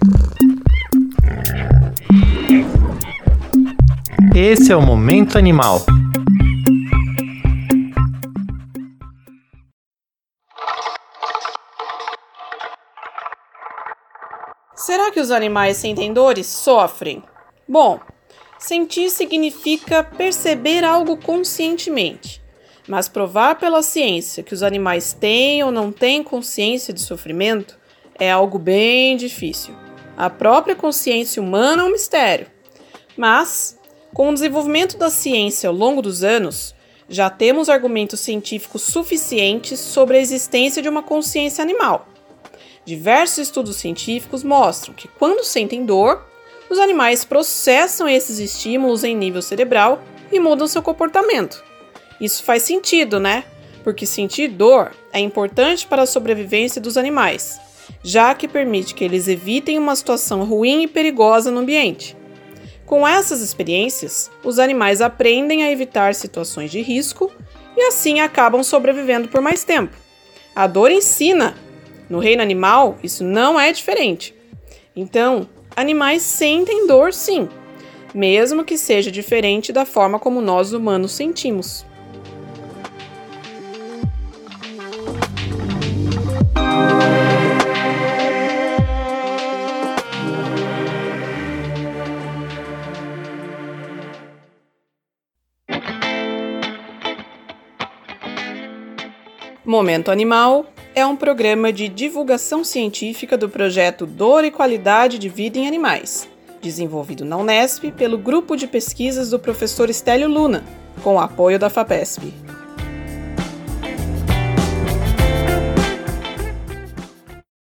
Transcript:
Esse é o Momento Animal. Será que os animais sentem dores? Sofrem? Bom, sentir significa perceber algo conscientemente. Mas provar pela ciência que os animais têm ou não têm consciência de sofrimento é algo bem difícil. A própria consciência humana é um mistério. Mas, com o desenvolvimento da ciência ao longo dos anos, já temos argumentos científicos suficientes sobre a existência de uma consciência animal. Diversos estudos científicos mostram que, quando sentem dor, os animais processam esses estímulos em nível cerebral e mudam seu comportamento. Isso faz sentido, né? Porque sentir dor é importante para a sobrevivência dos animais, já que permite que eles evitem uma situação ruim e perigosa no ambiente. Com essas experiências, os animais aprendem a evitar situações de risco e assim acabam sobrevivendo por mais tempo. A dor ensina. No reino animal, isso não é diferente. Então, animais sentem dor sim, mesmo que seja diferente da forma como nós humanos sentimos. Momento Animal é um programa de divulgação científica do projeto Dor e Qualidade de Vida em Animais, desenvolvido na Unesp pelo Grupo de Pesquisas do professor Stélio Luna, com o apoio da FAPESP.